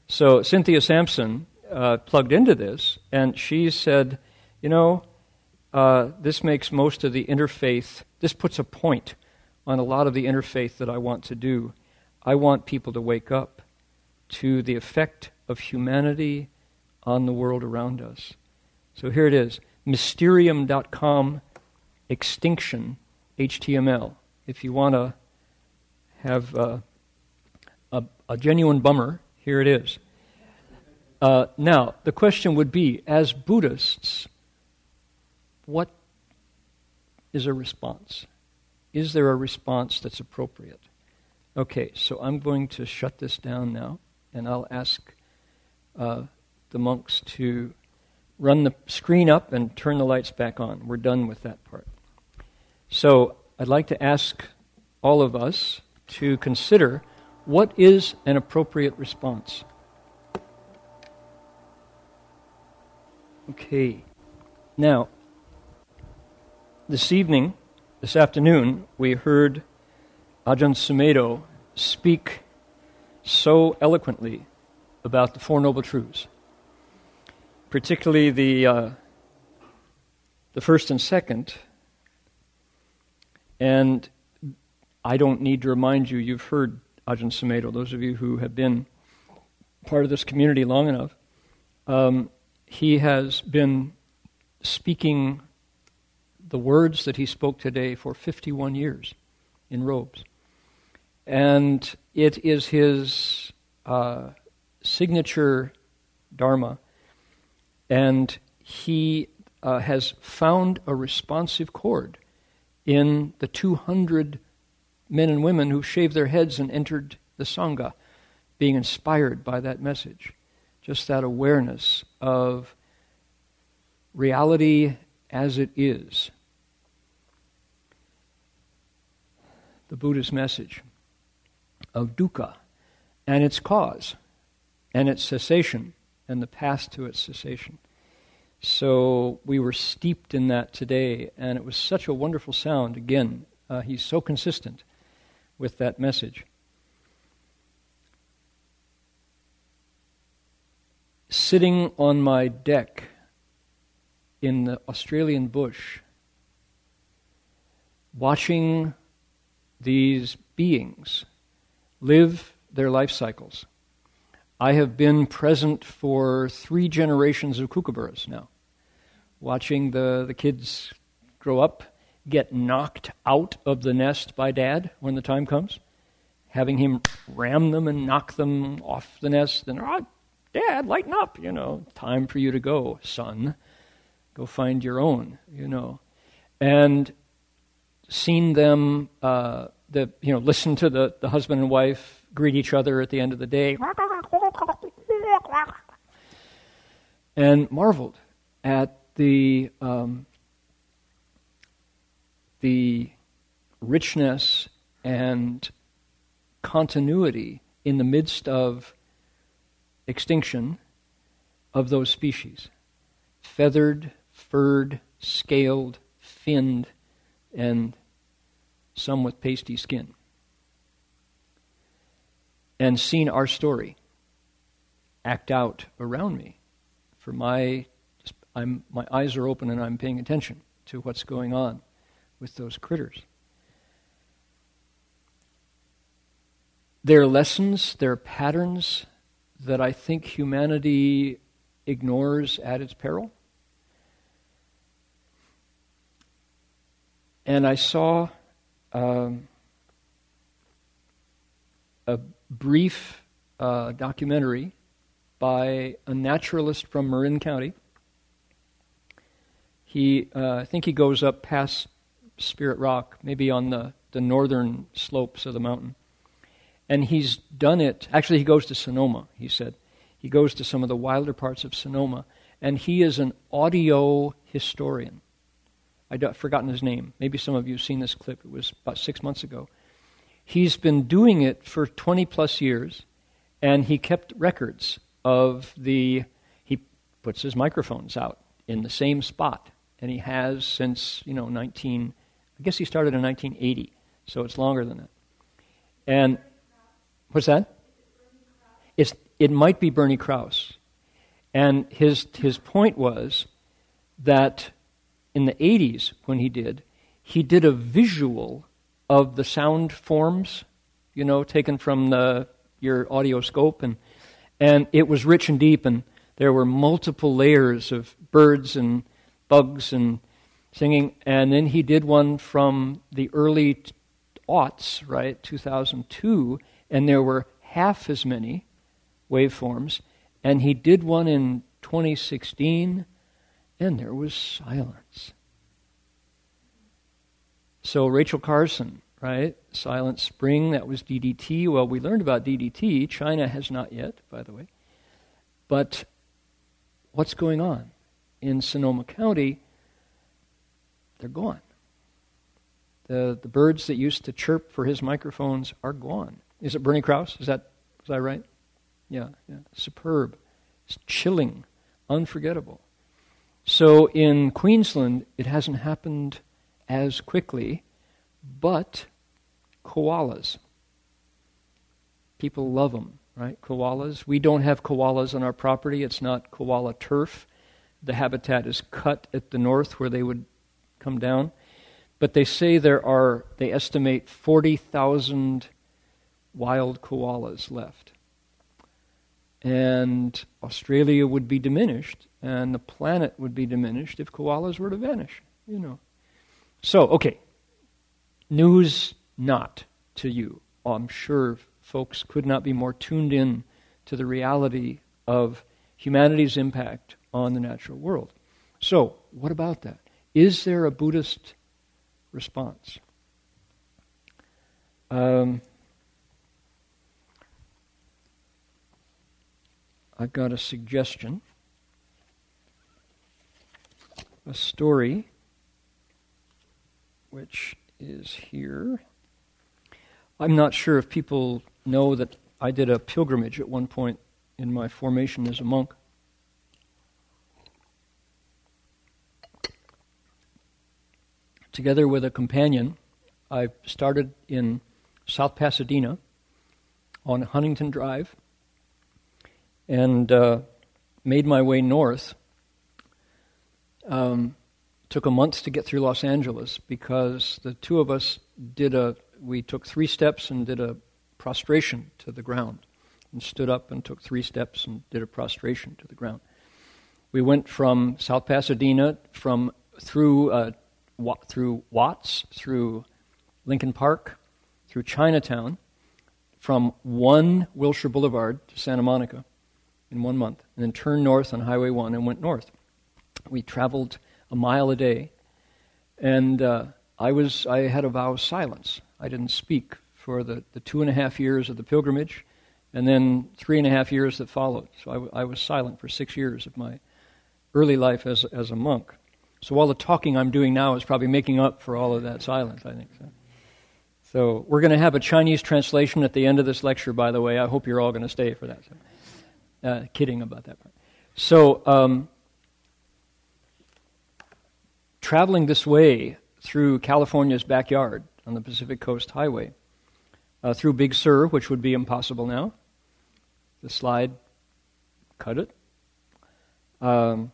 So Cynthia Sampson uh, plugged into this, and she said, you know, uh, this makes most of the interfaith, this puts a point on a lot of the interfaith that I want to do. I want people to wake up to the effect of humanity on the world around us. So here it is, mysterium dot com extinction H T M L. If you want to have uh, a, a genuine bummer, here it is. Uh, now, the question would be, as Buddhists, what is a response? Is there a response that's appropriate? Okay, so I'm going to shut this down now, and I'll ask uh, the monks to run the screen up and turn the lights back on. We're done with that part. So I'd like to ask all of us to consider what is an appropriate response. Okay. Now, this evening, this afternoon, we heard Ajahn Sumedho speak so eloquently about the Four Noble Truths, particularly the uh, the first and second. And I don't need to remind you, you've heard Ajahn Sumedho, those of you who have been part of this community long enough. Um, he has been speaking the words that he spoke today for fifty-one years in robes. And it is his uh, signature dharma. And he uh, has found a responsive chord in the two hundred men and women who shaved their heads and entered the Sangha, being inspired by that message. Just that awareness of reality as it is. The Buddha's message of dukkha and its cause and its cessation and the path to its cessation. So we were steeped in that today, and it was such a wonderful sound. Again, uh, he's so consistent with that message. Sitting on my deck in the Australian bush, watching these beings live their life cycles. I have been present for three generations of kookaburras now, watching the, the kids grow up, get knocked out of the nest by Dad when the time comes, having him ram them and knock them off the nest, and, oh, Dad, lighten up, you know, time for you to go, son. Go find your own, you know. And seen them, uh, the you know, listen to the, the husband and wife greet each other at the end of the day, and marveled at the um, the richness and continuity in the midst of extinction of those species. Feathered, furred, scaled, finned, and some with pasty skin. And seen our story act out around me. For my, I'm, my eyes are open and I'm paying attention to what's going on with those critters. There are lessons, there are patterns that I think humanity ignores at its peril. And I saw um, a brief uh, documentary by a naturalist from Marin County. He, uh, I think he goes up past Spirit Rock, maybe on the, the northern slopes of the mountain. And he's done it, actually he goes to Sonoma, he said. He goes to some of the wilder parts of Sonoma, and he is an audio historian. I've forgotten his name. Maybe some of you have seen this clip. It was about six months ago. He's been doing it for twenty plus years, and he kept records of the, he puts his microphones out in the same spot, and he has since, you know, nineteen, I guess he started in nineteen eighty, so it's longer than that. And, what's that? It's, it might be Bernie Krause. And his his point was that in the eighties, when he did, he did a visual of the sound forms, you know, taken from the your audioscope, and and it was rich and deep, and there were multiple layers of birds and bugs and singing. And then he did one from the early aughts, right, two thousand two, and there were half as many waveforms. And he did one in twenty sixteen, and there was silence. So Rachel Carson, right, Silent Spring, that was D D T. Well, we learned about D D T. China has not yet, by the way. But what's going on? In Sonoma County, they're gone. The the birds that used to chirp for his microphones are gone. Is it Bernie Krause? Is that is that right? Yeah, yeah. Superb. It's chilling. Unforgettable. So in Queensland, it hasn't happened as quickly, but koalas. People love them, right? Koalas. We don't have koalas on our property. It's not koala turf. The habitat is cut at the north where they would come down. But they say there are, they estimate forty thousand wild koalas left. And Australia would be diminished, and the planet would be diminished if koalas were to vanish, you know. So, okay, news not to you. I'm sure folks could not be more tuned in to the reality of humanity's impact on the natural world. So, what about that? Is there a Buddhist response? Um, I've got a suggestion, a story, which is here. I'm not sure if people know that I did a pilgrimage at one point in my formation as a monk. Together with a companion, I started in South Pasadena on Huntington Drive and uh, made my way north. Um, took a month to get through Los Angeles because the two of us did a, we took three steps and did a prostration to the ground, and stood up and took three steps and did a prostration to the ground. We went from South Pasadena, from through uh, wa- through Watts, through Lincoln Park, through Chinatown, from one Wilshire Boulevard to Santa Monica in one month, and then turned north on Highway one and went north. We traveled a mile a day, and uh, I was I had a vow of silence. I didn't speak for the, the two and a half years of the pilgrimage, and then three and a half years that followed. So I, w- I was silent for six years of my early life as as a monk. So all the talking I'm doing now is probably making up for all of that silence, I think. So, so we're going to have a Chinese translation at the end of this lecture, by the way. I hope you're all going to stay for that. So, uh, kidding about that part. So, um, traveling this way through California's backyard on the Pacific Coast Highway, uh, through Big Sur, which would be impossible now. The slide cut it. Um,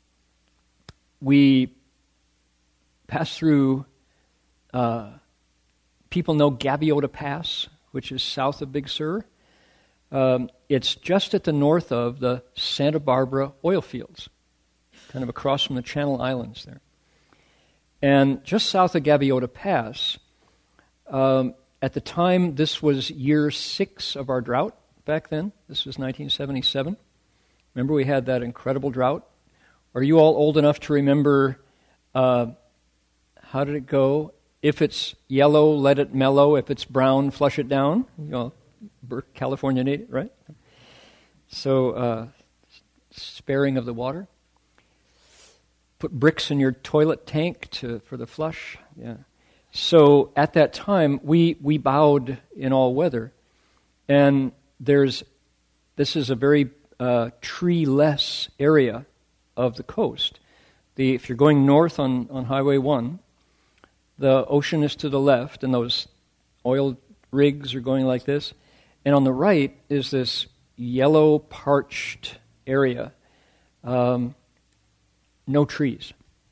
we passed through, uh, people know Gaviota Pass, which is south of Big Sur. Um, it's just at the north of the Santa Barbara oil fields, kind of across from the Channel Islands there. And just south of Gaviota Pass, um, at the time, this was year six of our drought back then. This was nineteen seventy-seven. Remember we had that incredible drought? Are you all old enough to remember, uh, how did it go? If it's yellow, let it mellow. If it's brown, flush it down. You know, California native, right? So, uh, sparing of the water. Put bricks in your toilet tank to for the flush. Yeah. So at that time, we we bowed in all weather, and there's this is a very uh, tree-less area of the coast. The if you're going north on, on Highway one, the ocean is to the left, and those oil rigs are going like this, and on the right is this yellow, parched area. Um, no trees.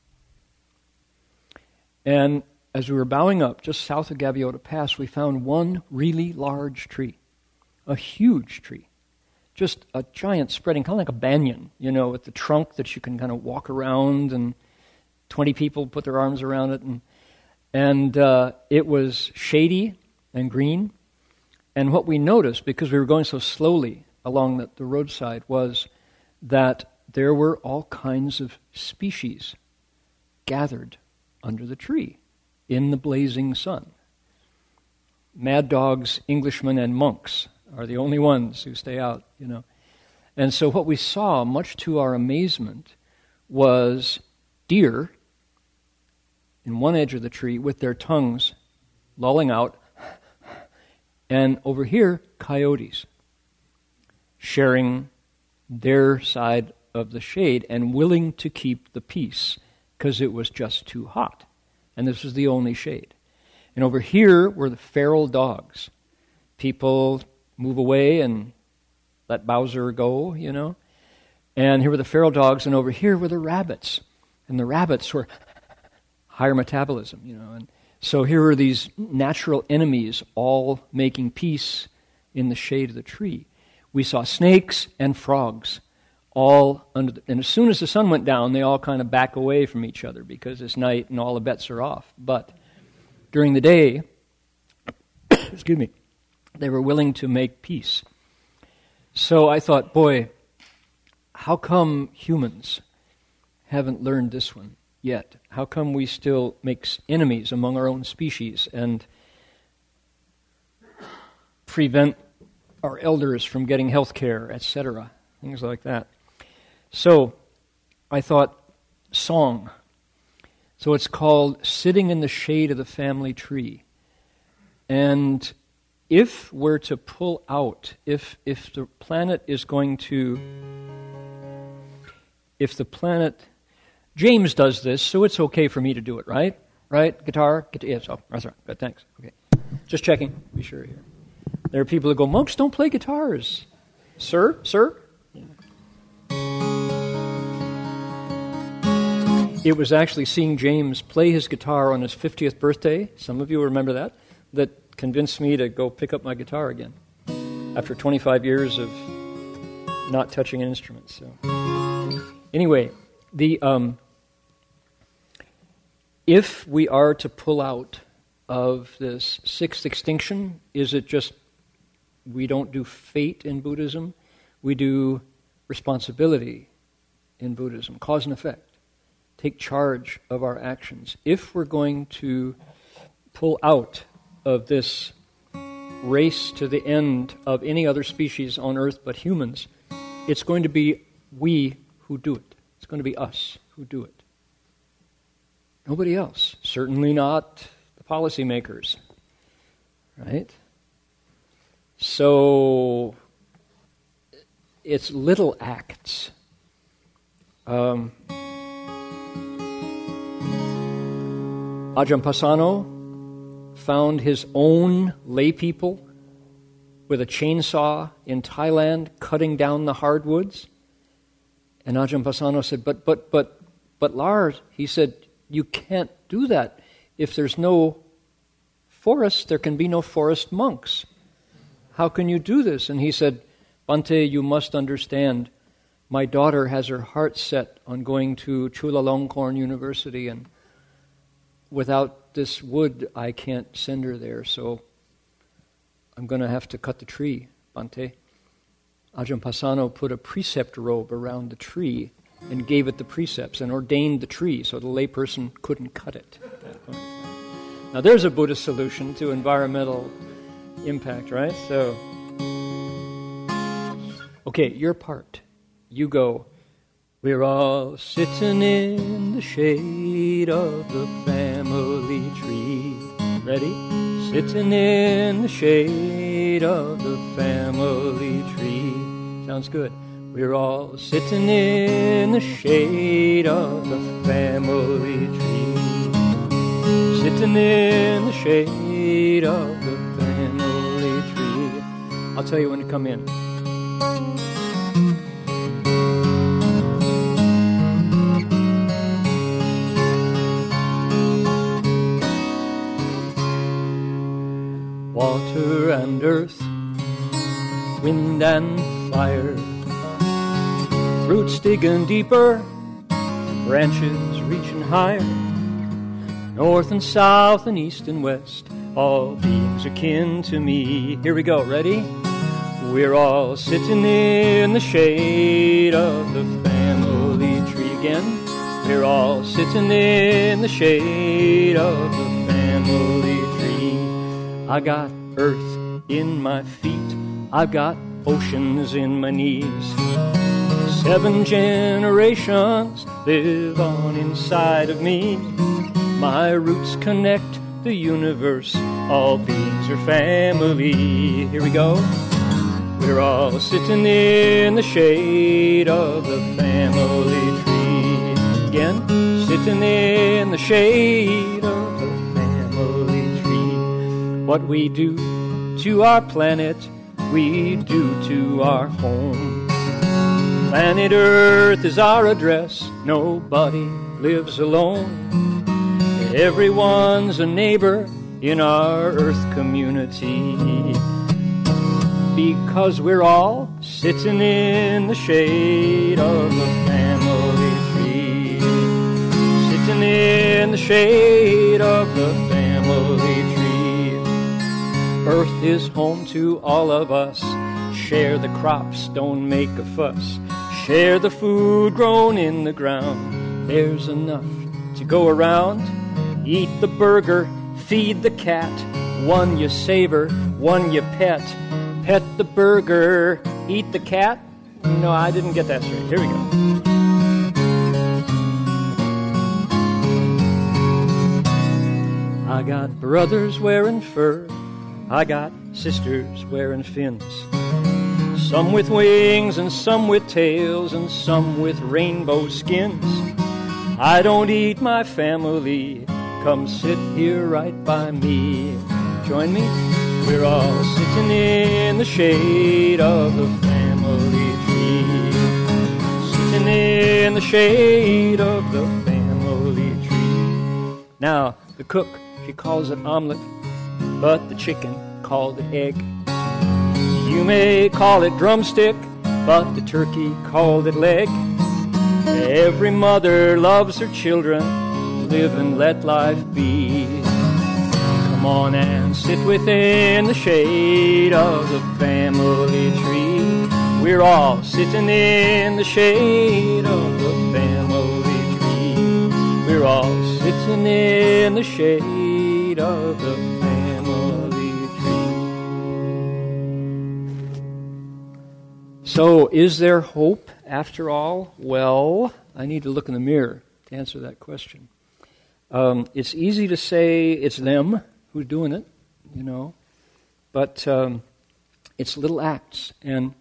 And as we were bowing up, just south of Gaviota Pass, we found one really large tree, a huge tree, just a giant spreading, kind of like a banyan, you know, with the trunk that you can kind of walk around, and twenty people put their arms around it. And, and uh, it was shady and green. And what we noticed, because we were going so slowly along the, the roadside, was that there were all kinds of species gathered under the tree in the blazing sun. Mad dogs, Englishmen, and monks are the only ones who stay out, you know. And so what we saw, much to our amazement, was deer in one edge of the tree with their tongues lolling out, and over here, coyotes sharing their side of the shade and willing to keep the peace because it was just too hot. And this was the only shade. And over here were the feral dogs. People move away and let Bowser go, you know. And here were the feral dogs, and over here were the rabbits. And the rabbits were higher metabolism, you know. And so here were these natural enemies all making peace in the shade of the tree. We saw snakes and frogs all under the, and as soon as the sun went down, they all kind of back away from each other because it's night and all the bets are off. But during the day, excuse me, they were willing to make peace. So I thought, boy, how come humans haven't learned this one yet? How come we still make enemies among our own species and prevent our elders from getting health care, et cetera, things like that. So I thought, song. So it's called Sitting in the Shade of the Family Tree. And if we're to pull out, if if the planet is going to, if the planet, James does this, so it's okay for me to do it, right? Right? Guitar? Guitar. Yes, oh, that's right. Good, thanks. Okay. Just checking. Be sure here. There are people who go, monks don't play guitars. Sir? Sir? Yeah. It was actually seeing James play his guitar on his fiftieth birthday, some of you remember that, that convinced me to go pick up my guitar again after twenty-five years of not touching an instrument. So, anyway, the um, if we are to pull out of this sixth extinction, is it just we don't do fate in Buddhism? We do responsibility in Buddhism, cause and effect. Take charge of our actions. If we're going to pull out of this race to the end of any other species on earth but humans, it's going to be we who do it. It's going to be us who do it. Nobody else. Certainly not the policymakers. Right? So it's little acts. Um, Ajahn Passano found his own lay people with a chainsaw in Thailand cutting down the hardwoods. And Ajahn Passano said, but, but, but, but Lars, he said, you can't do that. If there's no forest, there can be no forest monks. How can you do this? And he said, Bhante, you must understand, my daughter has her heart set on going to Chulalongkorn University, and without this wood, I can't send her there, so I'm going to have to cut the tree, Bhante. Ajahn Passano put a precept robe around the tree and gave it the precepts and ordained the tree so the layperson couldn't cut it at that point. Now there's a Buddhist solution to environmental impact, right? So, okay, your part. You go, we're all sitting in the shade of the family tree. Ready? Sitting in the shade of the family tree. Sounds good. We're all sitting in the shade of the family tree. Sitting in the shade of the family tree. I'll tell you when to come in. wind and fire. Roots digging deeper, branches reaching higher. North and south and east and west, all beings are kin to me. Here we go, ready? We're all sitting in the shade of the family tree again. We're all sitting in the shade of the family tree. I got earth in my feet, I've got oceans in my knees. Seven generations live on inside of me. My roots connect the universe, all beings are family. Here we go. We're all sitting in the shade of the family tree. Again, sitting in the shade of the family tree. What we do to our planet, we do to our home. Planet Earth is our address, nobody lives alone. Everyone's a neighbor in our Earth community, because we're all sitting in the shade of the family tree. Sitting in the shade of the family tree. Earth is home to all of us. Share the crops, don't make a fuss. Share the food grown in the ground. There's enough to go around. Eat the burger, feed the cat. One you savor, one you pet. Pet the burger, eat the cat. No, I didn't get that straight. Here we go. I got brothers wearing fur. I got sisters wearing fins. Some with wings and some with tails and some with rainbow skins. I don't eat my family. Come sit here right by me. Join me. We're all sitting in the shade of the family tree. Sitting in the shade of the family tree. Now, the cook, she calls it omelet, but the chicken called it egg. You may call it drumstick, but the turkey called it leg. Every mother loves her children. Live and let life be. Come on and sit within the shade of the family tree. We're all sitting in the shade of the family tree. We're all sitting in the shade of the family tree. So, is there hope after all? Well, I need to look in the mirror to answer that question. Um, it's easy to say it's them who's doing it, you know, but um, it's little acts. And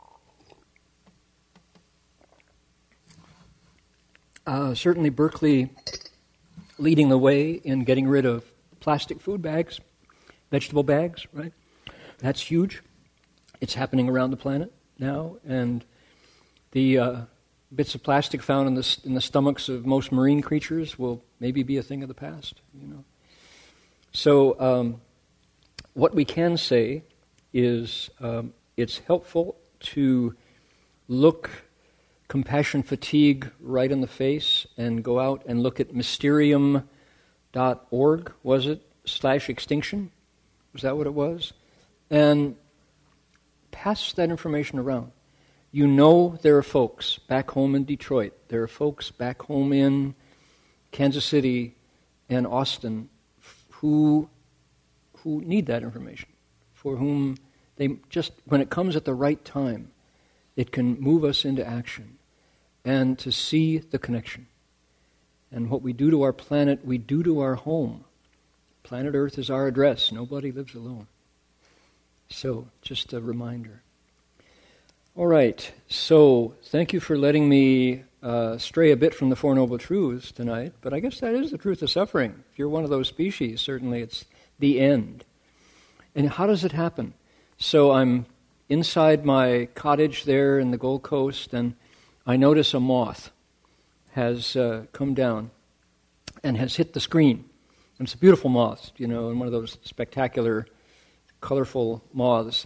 uh, certainly Berkeley leading the way in getting rid of plastic food bags, vegetable bags, right? That's huge. It's happening around the planet now, and the uh, bits of plastic found in the in the stomachs of most marine creatures will maybe be a thing of the past, you know. So um, what we can say is um, it's helpful to look compassion fatigue right in the face and go out and look at mysterium dot org, was it, slash extinction? Was that what it was? And pass that information around. You know there are folks back home in Detroit, there are folks back home in Kansas City and Austin who who need that information, for whom they just, when it comes at the right time, it can move us into action and to see the connection. And what we do to our planet, we do to our home. Planet Earth is our address. Nobody lives alone. So, just a reminder. All right, so thank you for letting me uh, stray a bit from the Four Noble Truths tonight, but I guess that is the truth of suffering. If you're one of those species, certainly it's the end. And how does it happen? So I'm inside my cottage there in the Gold Coast, and I notice a moth has uh, come down and has hit the screen. And it's a beautiful moth, you know, and one of those spectacular, colorful moths.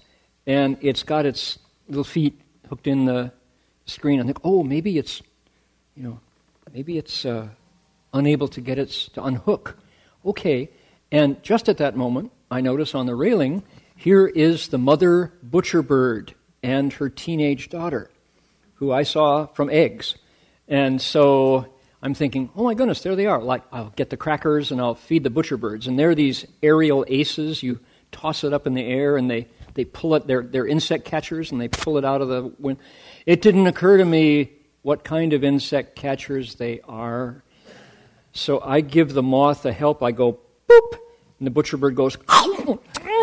and it's got its little feet hooked in the screen. I think, oh, maybe it's, you know, maybe it's uh, unable to get it to unhook. Okay, and just at that moment, I notice on the railing, here is the mother butcher bird and her teenage daughter, who I saw from eggs. And so I'm thinking, oh my goodness, there they are. Like, I'll get the crackers and I'll feed the butcher birds. And they're these aerial aces. You toss it up in the air and they, they pull it. They're, they're insect catchers and they pull it out of the wind. It didn't occur to me what kind of insect catchers they are. So I give the moth a help. I go, boop, and the butcher bird goes, mm,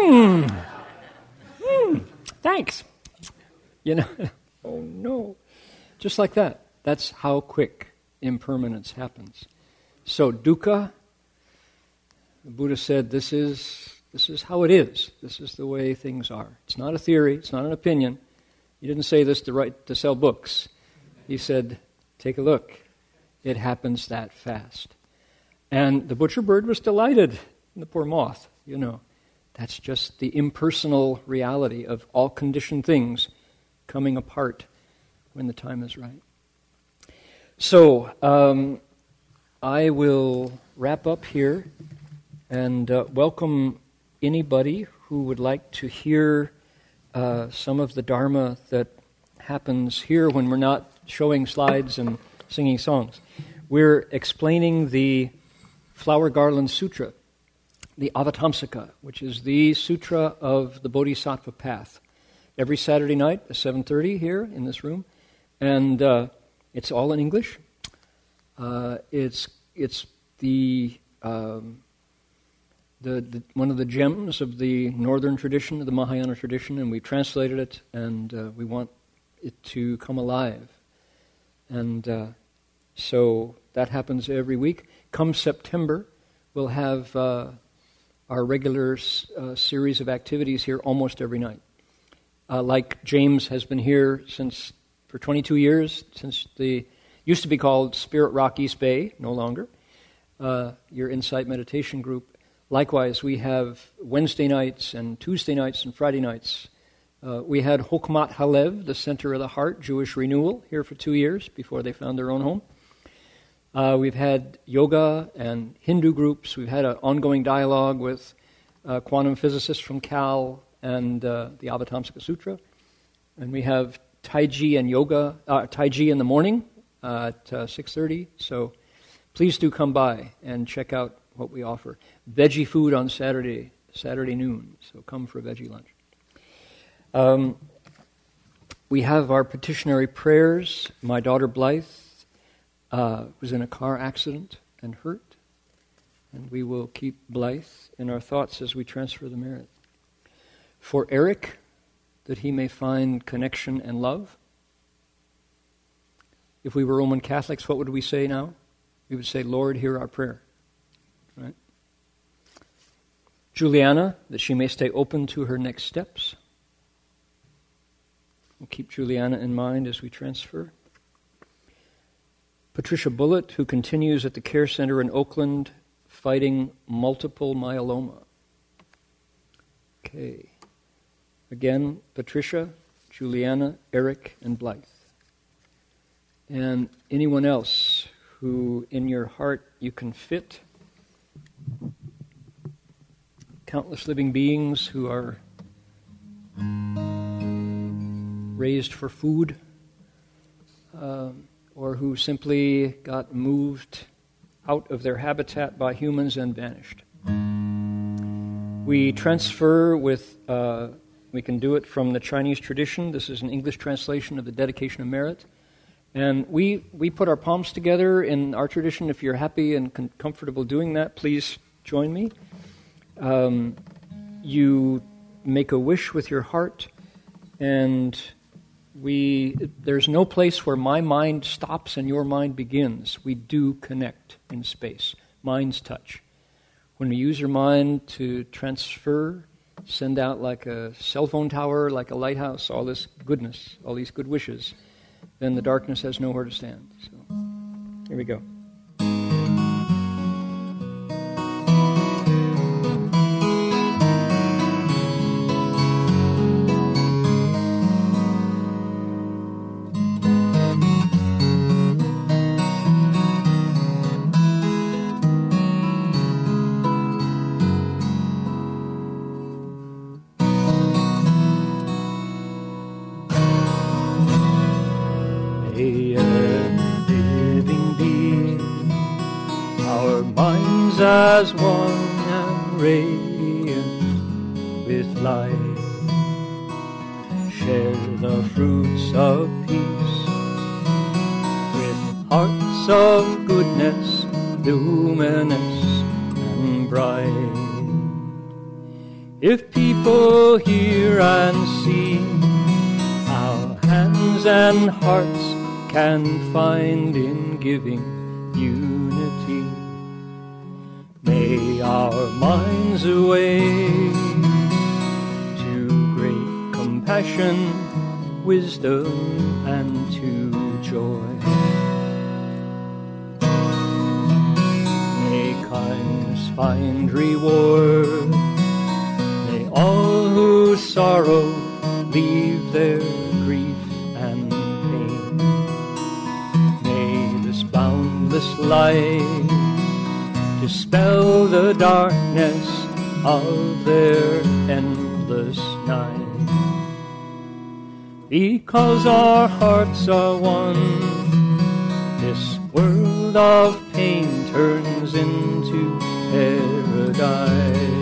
mm, thanks. You know, oh no. Just like that. That's how quick impermanence happens. So dukkha, the Buddha said, this is this is how it is. This is the way things are. It's not a theory. It's not an opinion. He didn't say this to write to sell books. He said, take a look. It happens that fast. And the butcher bird was delighted. And the poor moth, you know. That's just the impersonal reality of all conditioned things coming apart when the time is right. So, um, I will wrap up here and uh, welcome anybody who would like to hear uh, some of the Dharma that happens here when we're not showing slides and singing songs. We're explaining the Flower Garland Sutra, the Avatamsaka, which is the sutra of the Bodhisattva path. Every Saturday night at seven thirty here in this room. And uh, it's all in English. Uh, it's it's the, um, the the one of the gems of the northern tradition, of the Mahayana tradition, and we translated it, and uh, we want it to come alive. And uh, so that happens every week. Come September, we'll have uh, our regular uh, series of activities here almost every night. Uh, like James has been here since for twenty-two years, since the used to be called Spirit Rock East Bay, no longer. Uh, your Insight Meditation Group. Likewise, we have Wednesday nights and Tuesday nights and Friday nights. Uh, we had Hokmat Halev, the Center of the Heart, Jewish Renewal, here for two years before they found their own home. Uh, we've had yoga and Hindu groups. We've had an ongoing dialogue with uh, quantum physicists from Cal and uh, the Avatamsaka Sutra. And we have Tai Chi and yoga, uh, Tai Chi in the morning uh, at uh, six thirty. So please do come by and check out what we offer. Veggie food on Saturday, Saturday noon. So come for a veggie lunch. Um, we have our petitionary prayers. My daughter Blythe uh, was in a car accident and hurt. And we will keep Blythe in our thoughts as we transfer the merit. For Eric, that he may find connection and love. If we were Roman Catholics, what would we say now? We would say, Lord, hear our prayer. Right? Juliana, that she may stay open to her next steps. We'll keep Juliana in mind as we transfer. Patricia Bullitt, who continues at the care center in Oakland, fighting multiple myeloma. Okay. Again, Patricia, Juliana, Eric, and Blythe. And anyone else who in your heart you can fit. Countless living beings who are raised for food, uh, or who simply got moved out of their habitat by humans and vanished. We transfer with... Uh, We can do it from the Chinese tradition. This is an English translation of the Dedication of Merit. And we, we put our palms together in our tradition. If you're happy and com- comfortable doing that, please join me. Um, you make a wish with your heart, and we there's no place where my mind stops and your mind begins. We do connect in space. Minds touch. When we use your mind to transfer, send out like a cell phone tower, like a lighthouse, all this goodness, all these good wishes, then the darkness has nowhere to stand. So, here we go. May every living be our minds as one and radiant with light. Share the fruits of peace with hearts of goodness, luminous and bright. If people hear and see, our hands and hearts can find in giving unity. May our minds awake to great compassion, wisdom, and to joy. May kindness find reward. May all who sorrow leave their grief and pain. May this boundless light dispel the darkness of their endless night. Because our hearts are one, this world of pain turns into paradise.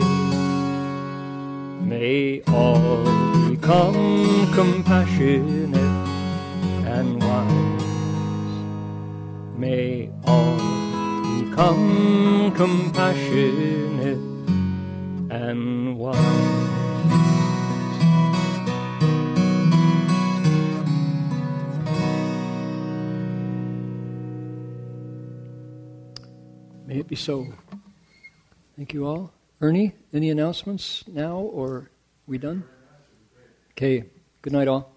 May all become compassionate and wise. May all become compassionate and wise. May it be so. Thank you all. Ernie, any announcements now, or are we done? Okay. Good night, all.